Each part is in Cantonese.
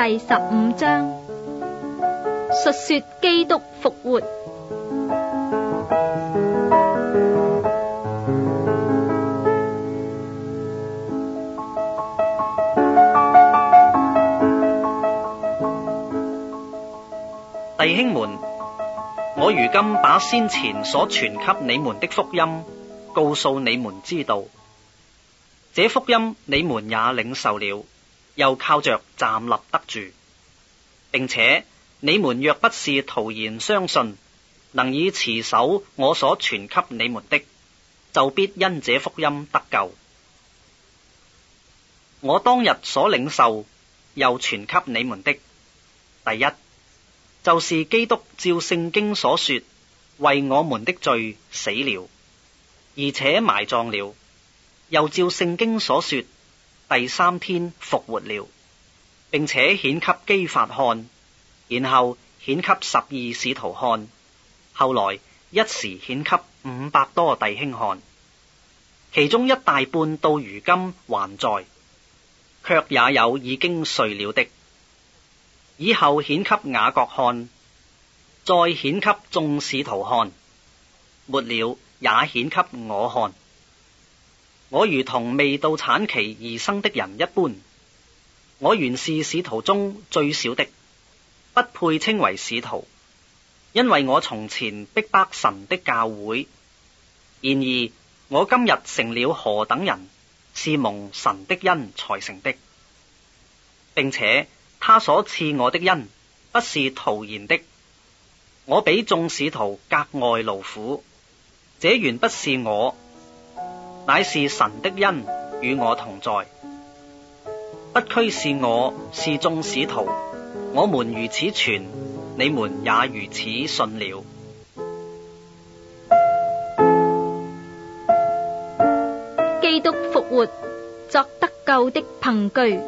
第15章，述說基督復活。 弟兄們，我如今把先前所傳給你們的福音告訴你們知道，這福音你們也領受了，又靠着站立得住，並且你們若不是徒然相信，能以持守我所傳給你們的，就必因這福音得救。我當日所領受又傳給你們的，第一，就是基督照聖經所說，為我們的罪死了，而且埋葬了，又照聖經所說，第3天復活了，並且顯給基法看，然後顯給12使徒看，後來一時顯給500多弟兄看，其中一大半到如今還在，卻也有已經睡了的。以後顯給雅各看，再顯給眾使徒看，末了也顯給我看。我如同未到產期而生的人一般，我原是使徒中最小的，不配稱為使徒，因為我從前逼迫神的教會。然而我今日成了何等人，是蒙神的恩才成的，並且他所賜我的恩不是徒然的，我比眾使徒格外勞苦，這原不是我，乃是神的恩與我同在。不拘是我，是眾使徒，我們如此傳，你們也如此信了。 基督復活作得救的憑據。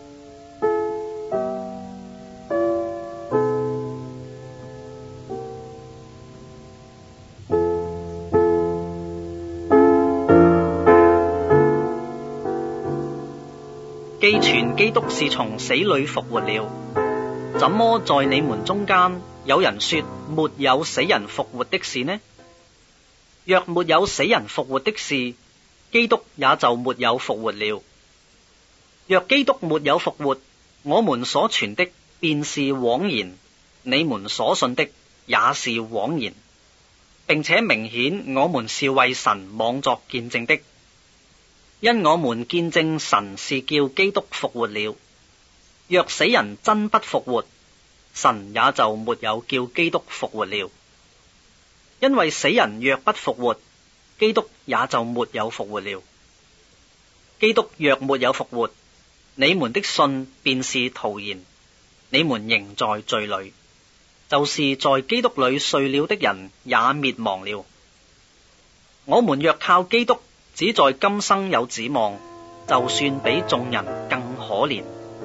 既傳基督是從死裏復活了，怎麼在你們中間有人說沒有死人復活的事呢？若沒有死人復活的事，基督也就沒有復活了。若基督沒有復活，我們所傳的便是枉然，你們所信的也是枉然，並且明顯我們是為神妄作見證的。因我們見證神是叫基督復活了。若死人真不復活，神也就沒有叫基督復活了。因為死人若不復活，基督也就沒有復活了。基督若沒有復活，你們的信便是徒然，你們仍在罪裏，就是在基督裏睡了的人也滅亡了。我們若靠基督只在今生有指望，就算比眾人更可憐。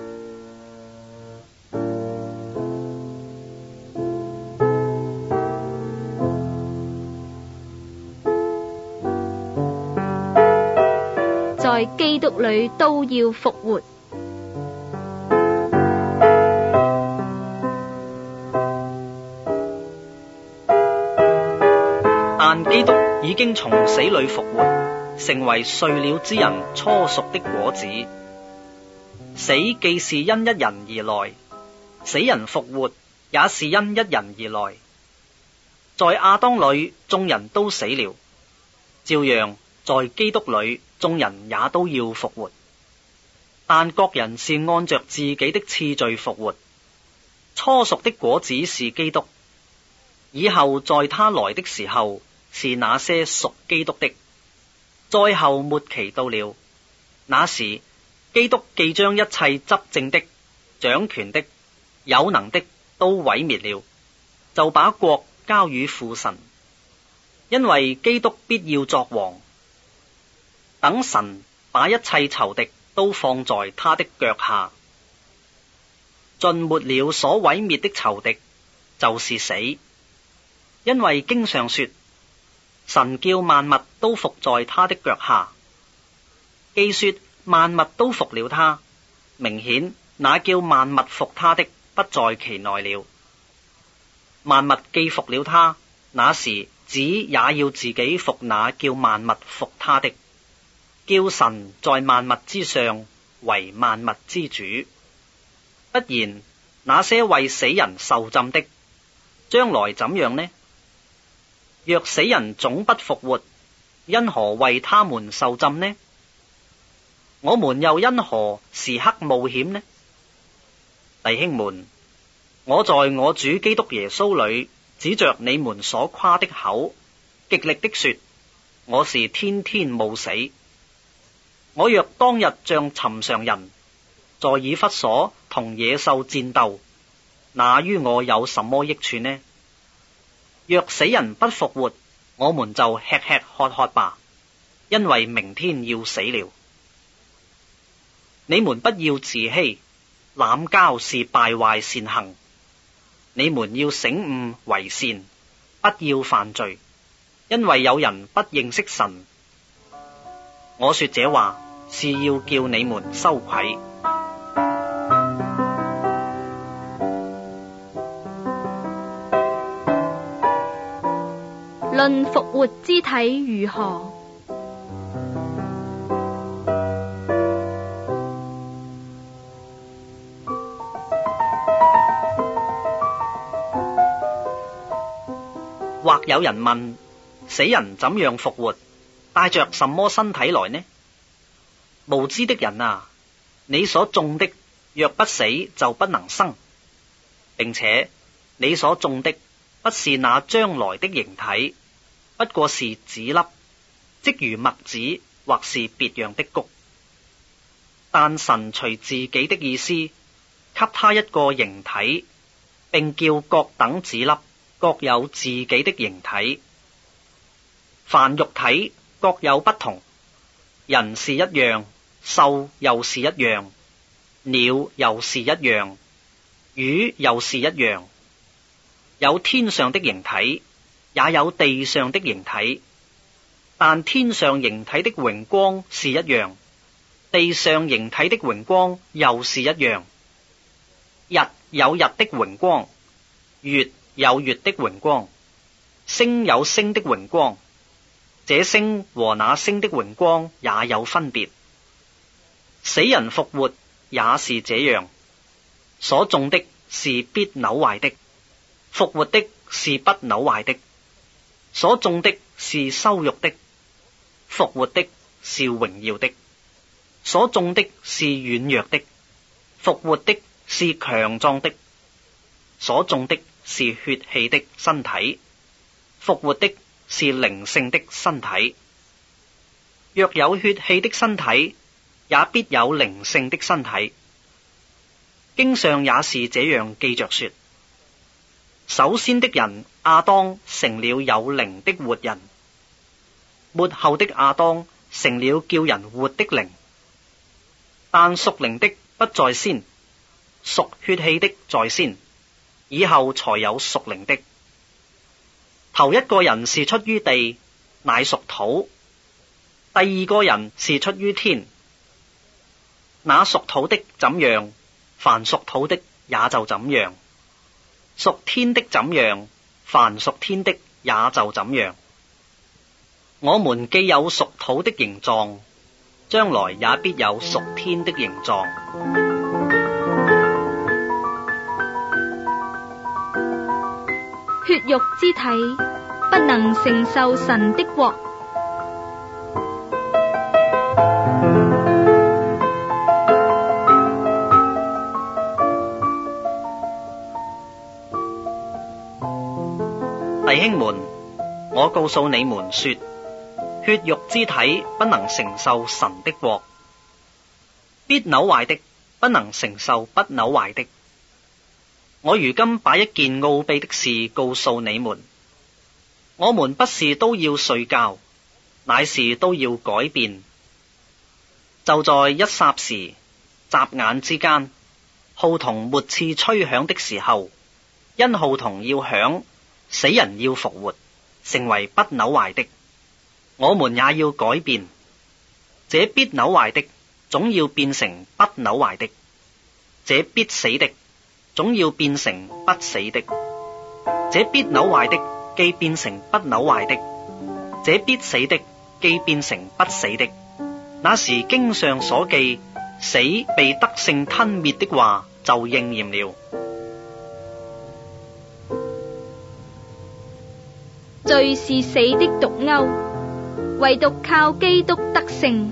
在基督裏都要復活。 但基督已經從死裏復活，成為睡了之人初熟的果子。死既是因一人而來，死人復活也是因一人而來。在亞當裏眾人都死了，照樣在基督裏眾人也都要復活，但各人是按着自己的次序復活。初熟的果子是基督，以後在他來的時候是那些屬基督的。再後末期到了，那時基督既將一切執政的、掌權的、有能的都毀滅了，就把國交與父神，因為基督必要作王，等神把一切仇敵都放在他的腳下。盡沒了所毀滅的仇敵，就是死，因為經上說，神叫萬物都伏在他的腳下。既說萬物都服了他，明顯那叫萬物服他的不在其內了。萬物既服了他，那時子也要自己服那叫萬物服他的，叫神在萬物之上為萬物之主。不然，那些為死人受浸的，將來怎樣呢？若死人總不復活，因何為他們受浸呢？我們又因何時刻冒險呢？弟兄們，我在我主基督耶穌裏，指着你們所誇的口，極力的說，我是天天冒死。我若當日像尋常人，在以弗所同野獸戰鬥，那於我有什麼益處呢？若死人不復活，我們就吃吃喝喝吧，因為明天要死了。你們不要自欺，濫交是敗壞善行。你們要醒悟為善，不要犯罪，因為有人不認識神。我說這話是要叫你們羞愧。 論復活之體如何？ 或有人問，死人怎樣復活，帶着什麼身體來呢？無知的人啊，你所種的若不死，就不能生，並且你所種的不是那將來的形體，不過是籽粒，即如麥子或是別樣的穀。但神隨自己的意思，給他一個形體，並叫各等籽粒各有自己的形體。凡肉體各有不同，人是一樣，獸又是一樣，鳥又是一樣，魚又是一樣。有天上的形體，也有地上的形體，但天上形體的榮光是一樣，地上形體的榮光又是一樣。日有日的榮光，月有月的榮光，星有星的榮光，這星和那星的榮光也有分別。死人復活也是這樣，所種的是必朽壞的，復活的是不朽壞的；所種的是羞辱的，復活的是榮耀的；所種的是軟弱的，復活的是強壯的；所種的是血氣的身體，復活的是靈性的身體。若有血氣的身體，也必有靈性的身體。經上也是這樣記着說：首先的人亞當成了有靈的活人，末後的亞當成了叫人活的靈。但屬靈的不在先，屬血氣的在先，以後才有屬靈的。頭一個人是出於地，乃屬土；第二個人是出於天。那屬土的怎樣，凡屬土的也就怎樣；屬天的怎樣，凡屬天的也就怎樣。我們既有屬土的形狀，將來也必有屬天的形狀。 血肉之體不能承受神的國。 弟兄們，我告訴你們說，血肉之體不能承受神的國，必朽壞的不能承受不朽壞的。我如今把一件奧秘的事告訴你們：我們不是都要睡覺，乃是都要改變。就在一霎時、眨眼之間，號筒末次吹響的時候，因號筒要響，死人要復活，成為不朽壞的，我們也要改變。這必朽壞的總要變成不朽壞的， 這必死的總要變成不死的，這必朽壞的既變成不朽壞的，這必死的既變成不死的。那時經上所記死被得勝吞滅的話就應驗了。 罪是死的毒鈎，唯獨靠基督得勝。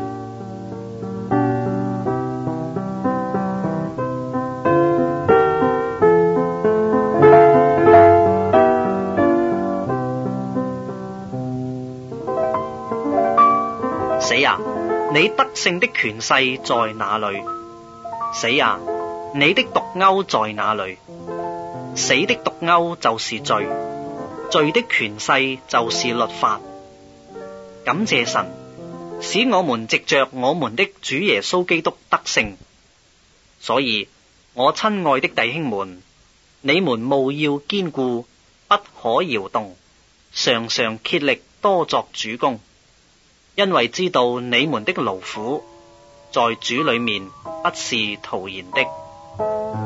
死啊，你得勝的權勢在哪裏？死啊，你的毒鈎在哪裏？死的毒鈎就是罪，罪的權勢就是律法。感謝神，使我們藉着我們的主耶穌基督得勝。所以，我親愛的弟兄們，你們務要堅固，不可搖動，常常竭力多作主工，因為知道你們的勞苦在主裏面不是徒然的。